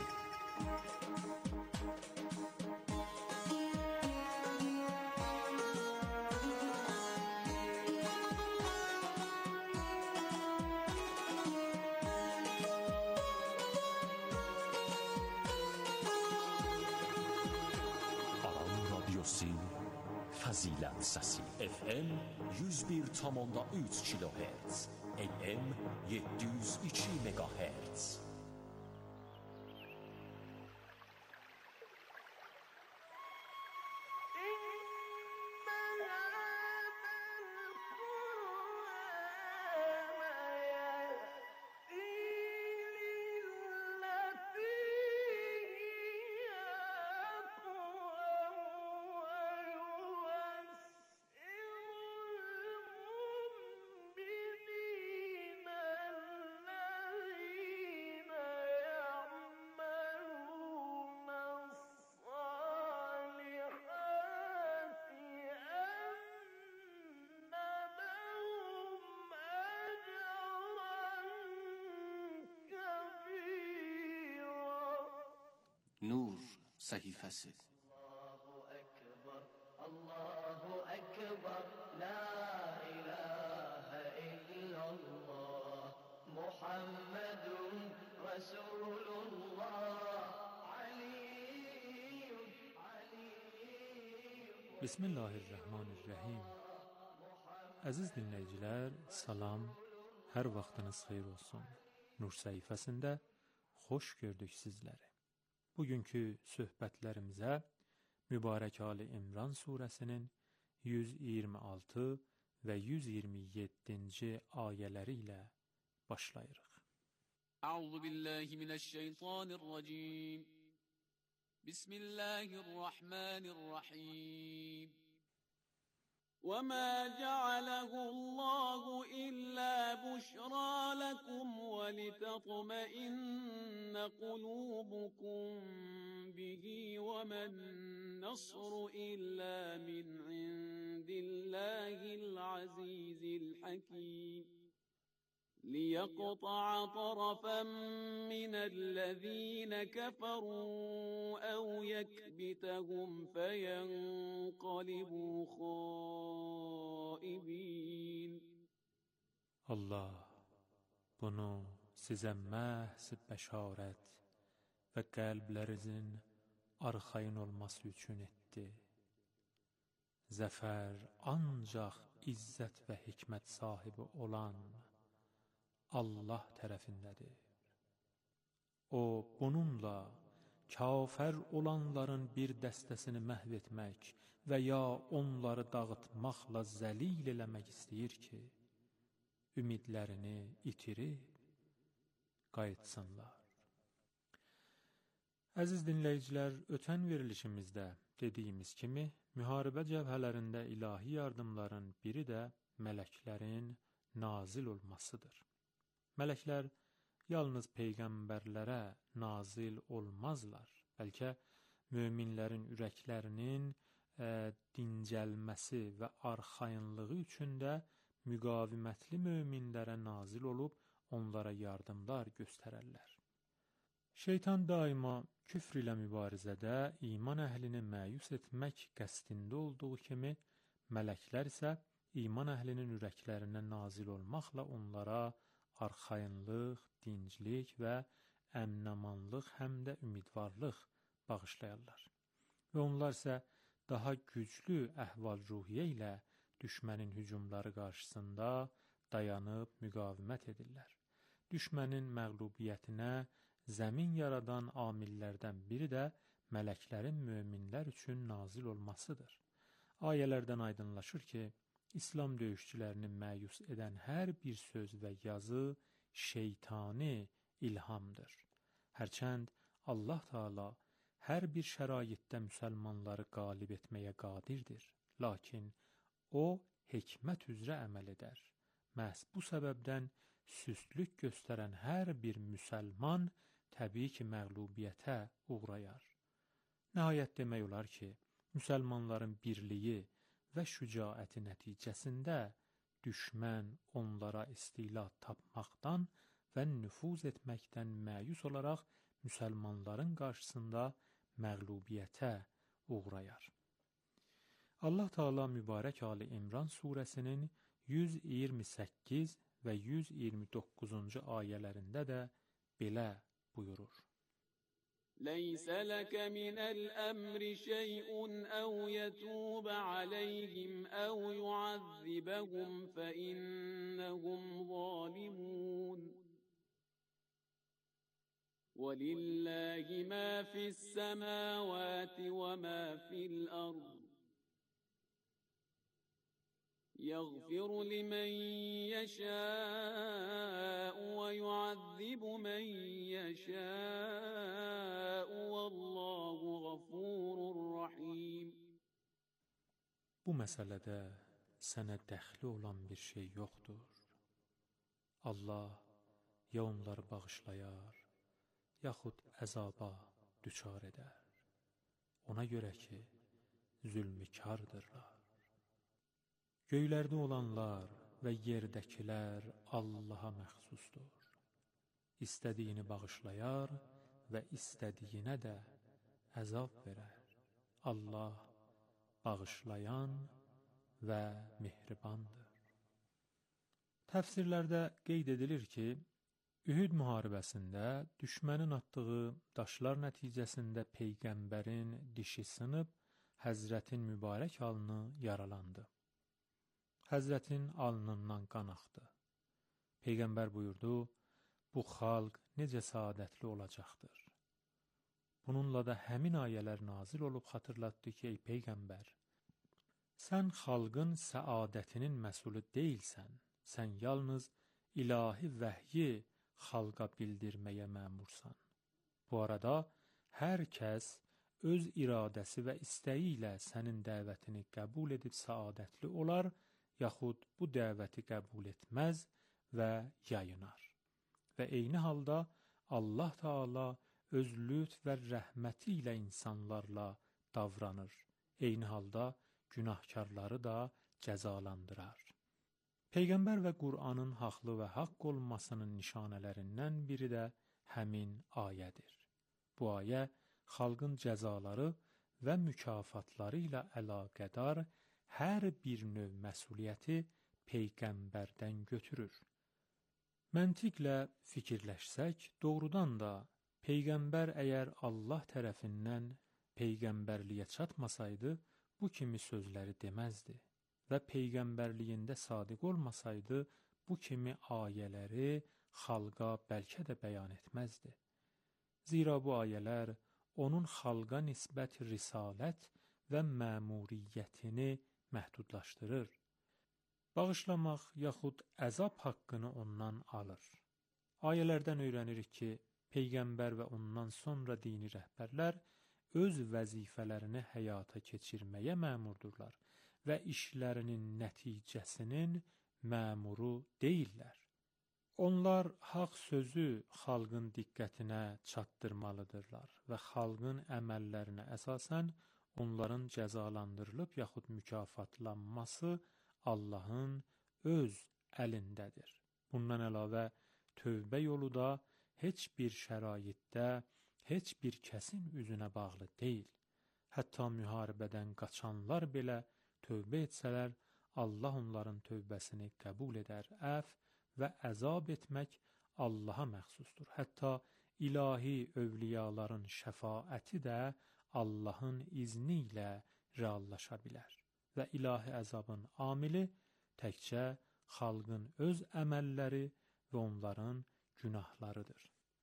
Fəzilət səsi FM 101,3 kHz AM 702 MHz. Nur səhifəsi. Allahu Ekber, la ilahe illallah, Muhammedun Resulullah, Aliyyun. Bismillahirrahmanirrahim. Əziz dinləyicilər, salam, hər vaxtınız xeyir olsun. Nur səhifəsində xoş gördük sizləri. Bugünkü söhbətlərimizə Mübarək Ali İmran surəsinin 126 və 127-ci ayələri ilə başlayırıq. Əuzu billahi mineşşeytanirracim. Bismillahirrahmanirrahim. وَمَا جَعَلَهُ اللَّهُ إِلَّا بُشْرَى لَكُمْ وَلِتَطْمَئِنَّ قُلُوبُكُمْ بِهِ وَمَا النَّصْرُ إِلَّا مِنْ عِنْدِ اللَّهِ الْعَزِيزِ الْحَكِيمِ لِيَقْطَعَ طَرَفًا مِنَ الَّذِينَ كَفَرُوا أَوْ يَكْبِتَهُمْ فَيَنْقَلِبُوا خَائِبِينَ. Allah bunu sizə məhz bəşarət və qəlblərinizin arxayın olması üçün etdi. Zəfər ancaq izzət və hikmət sahibi olan Allah tərəfindədir. O, bununla kafir olanların bir dəstəsini məhv etmək və ya onları dağıtmaqla zəlil eləmək istəyir ki, ümidlərini itirib qayıtsınlar. Əziz dinləyicilər, ötən verilişimizdə dediyimiz kimi, müharibə cəbhələrində ilahi yardımların biri də mələklərin nazil olmasıdır. Mələklər yalnız peyğəmbərlərə nazil olmazlar, bəlkə möminlərin ürəklərinin dincəlməsi və arxayınlığı üçün də müqavimətli möminlərə nazil olub onlara yardımlar göstərərlər. Şeytan daima küfr ilə mübarizədə iman əhlini məyus etmək qəsdində olduğu kimi, mələklər isə iman əhlinin ürəklərinə nazil olmaqla onlara arxayınlıq, dinclik və əmin-amanlıq həm də ümidvarlıq bağışlayarlar. Və onlar isə daha güclü əhval-ruhiyyə ilə düşmənin hücumları qarşısında dayanıb müqavimət edirlər. Düşmənin məğlubiyyətinə zəmin yaradan amillərdən biri də mələklərin möminlər üçün nazil olmasıdır. Ayələrdən aydınlaşır ki, İslam döyüşçülərini məyus edən hər bir söz və yazı şeytani ilhamdır. Hərçənd Allah Teala hər bir şəraitdə müsəlmanları qalib etməyə qadirdir. Lakin o, hikmət üzrə əməl edər. Məhz bu səbəbdən süstlük göstərən hər bir müsəlman təbii ki, məğlubiyyətə uğrayar. Nəhayət demək olar ki, müsəlmanların birliyi və şücaəti nəticəsində düşmən onlara istila tapmaqdan və nüfuz etməkdən məyus olaraq müsəlmanların qarşısında məğlubiyyətə uğrayar. Allah Teala mübarək Ali İmran surəsinin 128 və 129-cu ayələrində də belə buyurur. ليس لك من الأمر شيء أو يتوب عليهم أو يعذبهم فإنهم ظالمون ولله ما في السماوات وما في الأرض يغفر لمن يشاء ويعذب من يشاء والله غفور رحيم. Bu məsələdə sənə dəxli olan bir şey yoxdur. Allah ya onları bağışlayar, yaxud əzaba düçar edər. Ona görə ki, zülmkardırlar. Göylərdə olanlar və yerdəkilər Allaha məxsusdur. İstədiyini bağışlayar və istədiyinə də əzab verər. Allah bağışlayan və mehribandır. Təfsirlərdə qeyd edilir ki, Ühud müharibəsində düşmənin atdığı daşlar nəticəsində Peyğəmbərin dişi sınıb, Həzrətin mübarək alnı yaralandı. Həzrətin alnından qan axdı. Peyğəmbər buyurdu, bu xalq necə saadətli olacaqdır. Bununla da həmin ayələr nazil olub xatırlatdı ki, ey Peyğəmbər, sən xalqın səadətinin məsulü deyilsən, sən yalnız ilahi vəhyi xalqa bildirməyə məmursan. Bu arada hər kəs öz iradəsi və istəyi ilə sənin dəvətini qəbul edib səadətli olar, yaxud bu dəvəti qəbul etməz və yayınar. Və eyni halda Allah Teala öz lütf və rəhməti ilə insanlarla davranır. Eyni halda günahkarları da cəzalandırar. Peyğəmbər və Qur'anın haqlı və haqq olmasının nişanələrindən biri də həmin ayədir. Bu ayə xalqın cəzaları və mükafatları ilə əlaqədar hər bir növ məsuliyyəti Peyğəmbərdən götürür. Məntiqlə fikirləşsək, doğrudan da Peyğəmbər əgər Allah tərəfindən Peyğəmbərliyə çatmasaydı, bu kimi sözləri deməzdi və Peyğəmbərliyində sadiq olmasaydı, bu kimi ayələri xalqa bəlkə də bəyan etməzdi. Zira bu ayələr onun xalqa nisbət risalət və məmuriyyətini məhdudlaşdırır. Bağışlamaq yaxud əzab haqqını ondan alır. Ayələrdən öyrənirik ki, Peyğəmbər və ondan sonra dini rəhbərlər öz vəzifələrini həyata keçirməyə məmurdurlar və işlərinin nəticəsinin məmuru deyillər. Onlar haqq sözü xalqın diqqətinə çatdırmalıdırlar və xalqın əməllərinə əsasən onların cəzalandırılıb yaxud mükafatlanması Allahın öz əlindədir. Bundan əlavə, tövbə yolu da heç bir şəraitdə, heç bir kəsin üzünə bağlı deyil. Hətta müharibədən qaçanlar belə tövbə etsələr, Allah onların tövbəsini qəbul edər, əf və əzab etmək Allaha məxsusdur. Hətta ilahi övliyaların şəfaəti də Allahın izni ilə reallaşa bilər və ilahi əzabın amili təkcə xalqın öz əməlləri və onların günahlarıdır.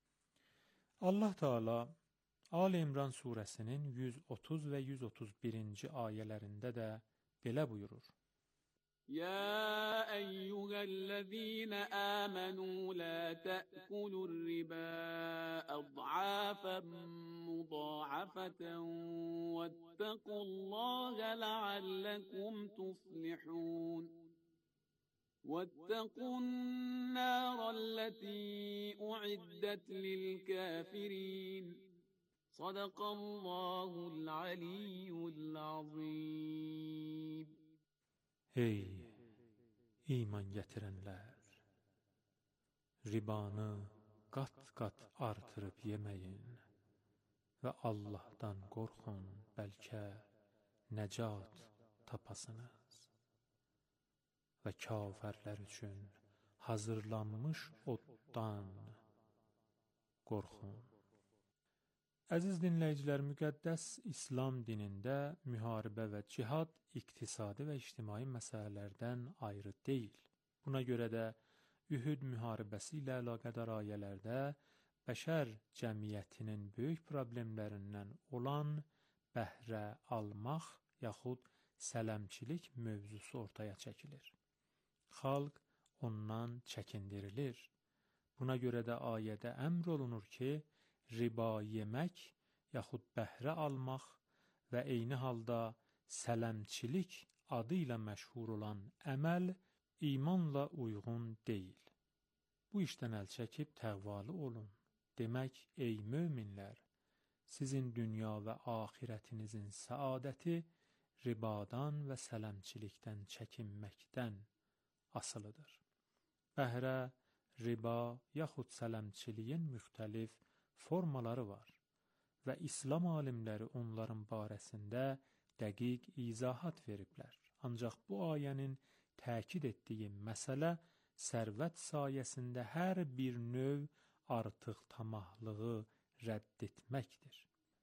Allah Teala Ali İmran surəsinin 130 və 131-ci ayələrində də belə buyurur. يا أيها الذين آمنوا لا تأكلوا الربا أضعافا مضاعفة واتقوا الله لعلكم تفلحون. واتقوا النار التي أعدت للكافرين صدق الله العلي العظيم. Ey iman getirenler! Ribanı qat-qat artırıb yeməyin və Allahdan qorxun, bəlkə nəcat tapasınız. Və kafirlər üçün hazırlanmış oddan qorxun. Əziz dinləyicilər, müqəddəs İslam dinində müharibə və cihad iqtisadi və ictimai məsələlərdən ayrı deyil. Buna görə də Ühud müharibəsi ilə əlaqədar ayələrdə bəşər cəmiyyətinin böyük problemlərindən olan bəhrə almaq yaxud sələmçilik mövzusu ortaya çəkilir. Xalq ondan çəkindirilir. Buna görə də ayədə əmr olunur ki, riba yemək yaxud bəhrə almaq və eyni halda sələmçilik adı ilə məşhur olan əməl imanla uyğun deyil. Bu işdən əl çəkib təqvalı olun. Demək, ey möminlər, sizin dünya və axirətinizin səadəti ribadan və sələmçilikdən çəkinməkdən asılıdır. Bəhrə, riba yaxud sələmçiliyin müxtəlif formaları var və İslam alimləri onların barəsində dəqiq izahat veriblər. Ancaq bu ayənin təkid etdiyi məsələ sərvət sayəsində hər bir növ artıq tamahlığı rədd etməkdir.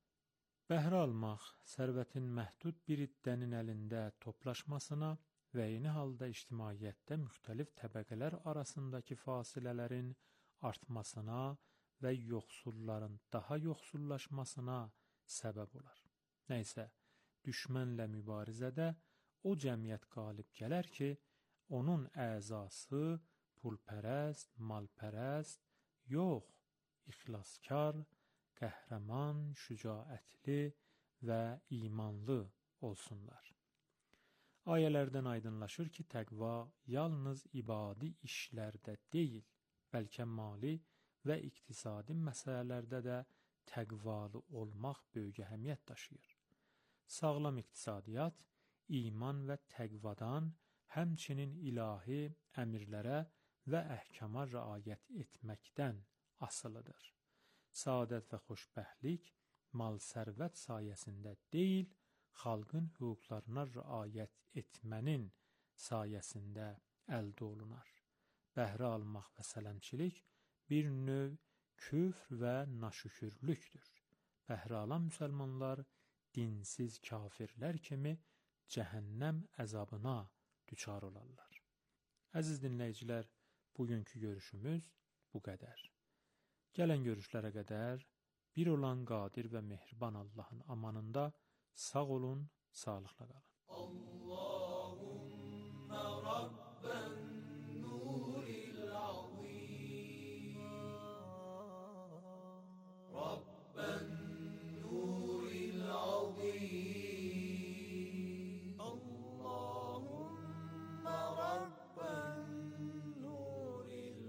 Bəhrə almaq, sərvətin məhdud bir iddənin əlində toplaşmasına və eyni halda ictimaiyyətdə müxtəlif təbəqələr arasındakı fasilələrin artmasına və yoxsulların daha yoxsullaşmasına səbəb olar. Nəysə, düşmənlə mübarizədə o cəmiyyət qalib gələr ki, onun əzası pulpərəst, malpərəst, yox, ixlaskar, qəhrəman, şücaətli və imanlı olsunlar. Ayələrdən aydınlaşır ki, təqva yalnız ibadi işlərdə deyil, bəlkə mali və iqtisadi məsələlərdə də təqvalı olmaq böyük əhəmiyyət daşıyır. Sağlam iqtisadiyyat, iman və təqvadan, həmçinin ilahi əmirlərə və əhkama riayət etməkdən asılıdır. Səadət və xoşbəxtlik mal-sərvət sayəsində deyil, xalqın hüquqlarına riayət etmənin sayəsində əldə olunar. Bəhrə almaq və sələmçilik bir növ küfr və naşükürlükdür. Bəhrə alan müsəlmanlar dinsiz kafirlər kimi cəhənnəm əzabına düçar olarlar. Əziz dinləyicilər, bugünkü görüşümüz bu qədər. Gələn görüşlərə qədər bir olan qadir və mehriban Allahın amanında sağ olun, sağlıqla qalın. Allahümme Rabben nuril azim Rabben nuril azim Allahümme Rabben nuril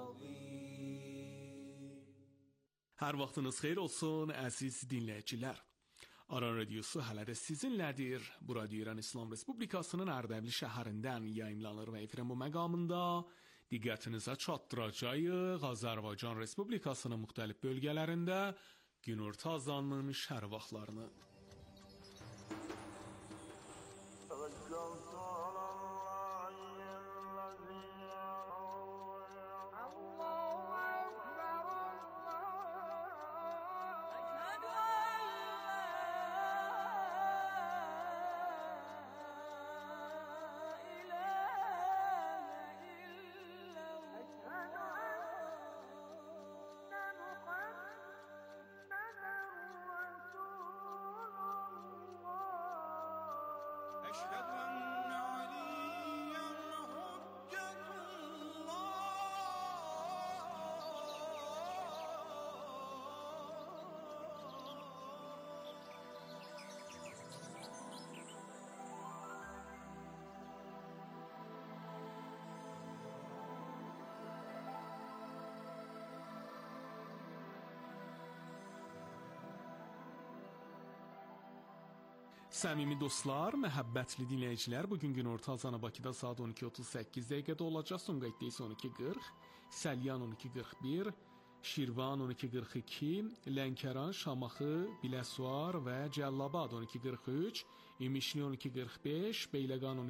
azim. Hər vaxtınız xeyir olsun, əziz dinləyicilər. Aran Radyosu hələ də sizinlədir. Bu radyo İran İslam Respublikasının Ərdəbil şəhərindən yayımlanır və efirən bu məqamında diqqətinizə çatdıracağıq Azərbaycan Respublikasının müxtəlif bölgələrində günorta azanının şəhər vaxtlarını. Səmimi dostlar, məhəbbətli dinləyicilər, bugün günorta azanı Bakıda saat 12:38 dəqiqədə olacaq. Sumqayıtda isə 12:40, Səlyan 12:41, Şirvan 12:42, Lənkəran, Şamaxı, Biləsuvar və Cəllabad 12:43, İmişli 12:45, Beyləqan